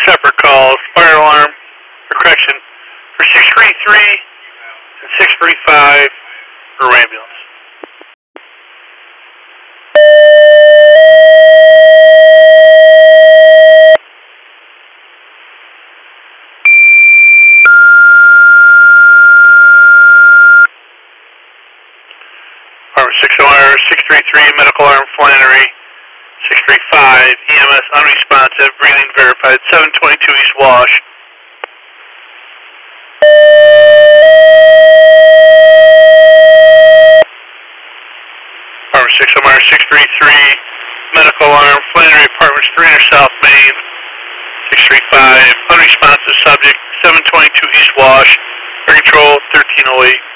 separate calls, fire alarm, or correction, for 633 and 635 for ambulance. Department 6OR 633, medical alarm Flannery, 635, EMS unresponsive, breathing verified, 722 East Wash. Department 6OR 633, medical alarm Flannery, Apartments 300 South Main, 635, unresponsive subject, 722 East Wash, air control 1308.